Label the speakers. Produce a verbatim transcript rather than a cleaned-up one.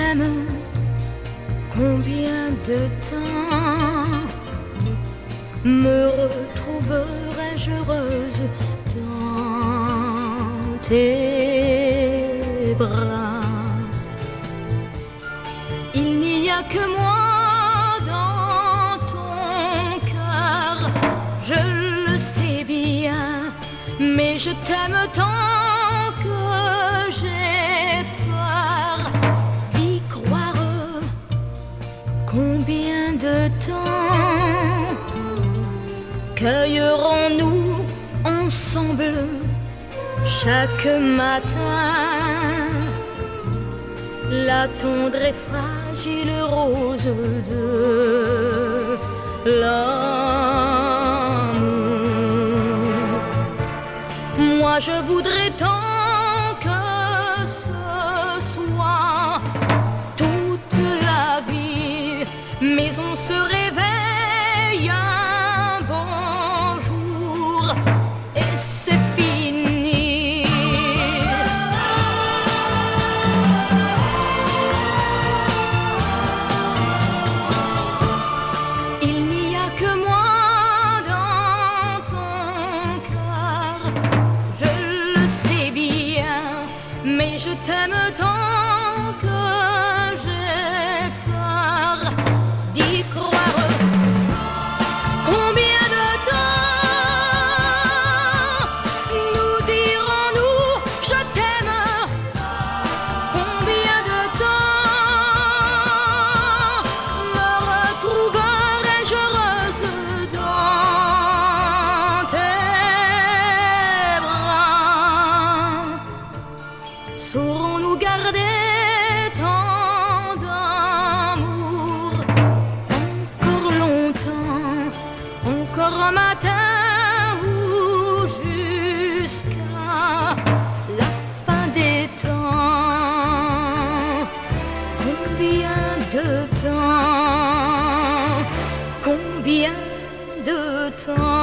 Speaker 1: t'aime, combien de temps me retrouverai-je heureuse dans tes bras? Il n'y a que moi dans ton cœur, je le sais bien, mais je t'aime tant que j'ai peur d'y croire. Combien de temps cueillerons-nous ensemble chaque matin la tendre et fragile rose de l'amour? Moi je voudrais tant que ce soit toute la vie, mais on se réveille un bon jour et c'est fini. Il n'y a que moi dans ton cœur, je le sais bien, mais je t'aime tant que j'ai peur d'y croire. Combien de temps nous dirons-nous je t'aime? Combien de temps me retrouverai-je heureuse dans tes bras? Saurons-nous garder tant d'amour encore longtemps, encore un matin ou jusqu'à la fin des temps? Combien de temps? Combien de temps?